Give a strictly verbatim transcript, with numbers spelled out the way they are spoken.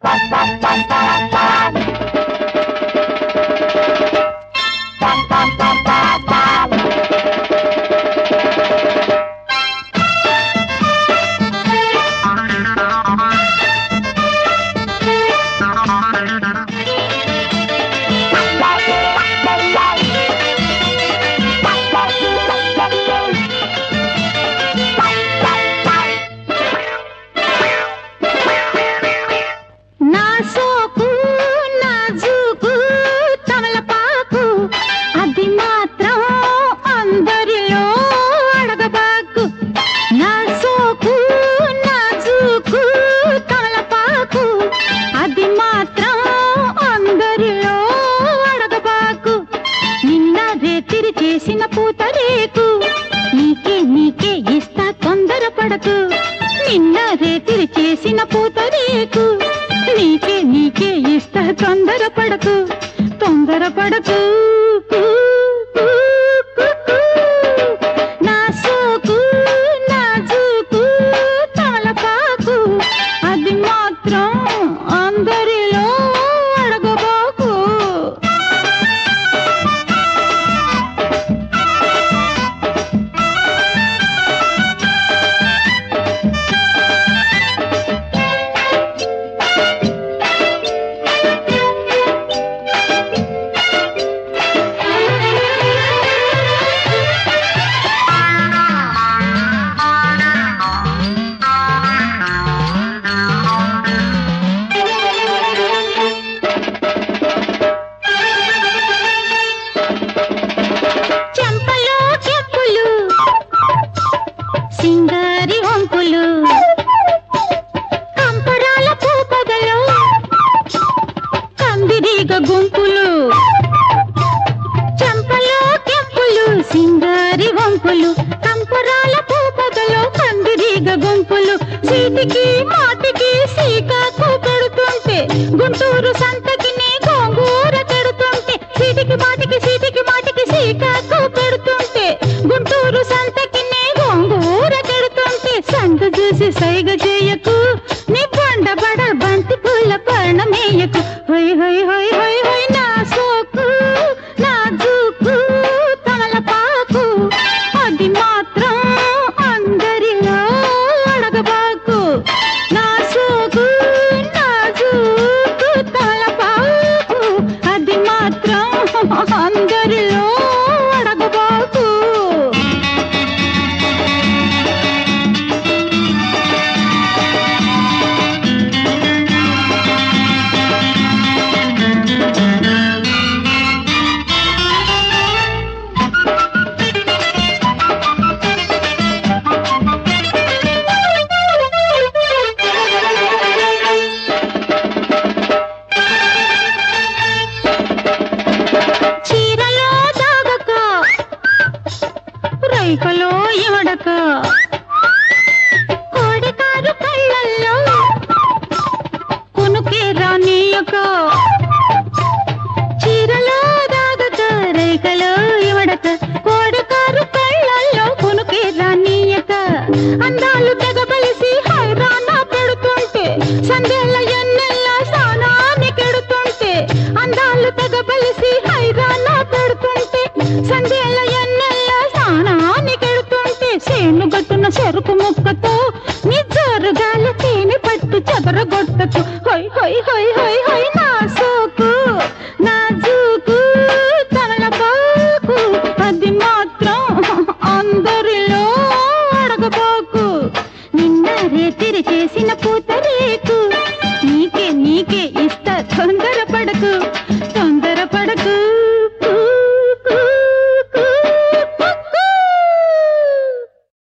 చేసిన పూతరేకు నీకే నీకే ఇస్తా తొందరపడకు నిన్న రేతిరి చేసిన పూతరేకు నీకే నీకే ఇస్తా తొందరపడకు తొందరపడకు నా సోకు నాజూకు తమలపాకు అది మాత్రం అందరిలో అడగబాకు సింగారి వంపులు కంపరాల పూపదలో కందిరీగ గుంపులు చెంపలో కెంపులు సింగారి వంపులు కంపరాల పూపదలో కందిరీగ గుంపులు సీటికి మాటికి సీకాకు పెడుతుంటే గుంటూరు సంతకి నీ గోంగూర పెడుతుంటే సీటికి మాటికి సీటికి మాటికి సీకాకు పెడుతుంటే గుంటూరు సంతకి గోంగూర కెడుతుంటే సంత చూసి సైగ చేయకు నీ బండబడ బంతి పూల పర్ణమేయకు హొయ్ హొయ్ హొయ్ హొయ్ హొయ్ నా సోకు నా జూకు తమలపాకు అది మాత్రం అందరిలో అడగబాకు నా సోకు నా జూకు తమలపాకు అది మాత్రం అందరిలో అడగబాకు రైకలో ఇవడక కోడికారు కళ్ళల్లో కొనుకే రానీయక చీరలో దాగక రైకలో ఇవడక కోడికారు కళ్ళల్లో కొనుకే రానీయక అందాలు తెగబలిసి హైరానా పెడుతుంటే సందేల ఎన్నెల్ల స్నానాన్ని కెడుతుంటే అందాలు తెగబలిసి హైరానా పెడుతుంటే సందేల ఎన్నెల్ల స్నానాన్ని కెడుతుంటే సేను గట్టున చెరుకు ముక్కతో నీ జోరుగాల తేనె పట్టు చెదరగొట్టకు హొయ్ హొయ్ హొయ్ హొయ్ హొయ్ నా సోకు నా జూకు తమలపాకు అది మాత్రం అందరిలో అడగబాకు నిన్న రేతిరి చేసిన పూతరేకు నీకే నీకే ఇస్తా తొందర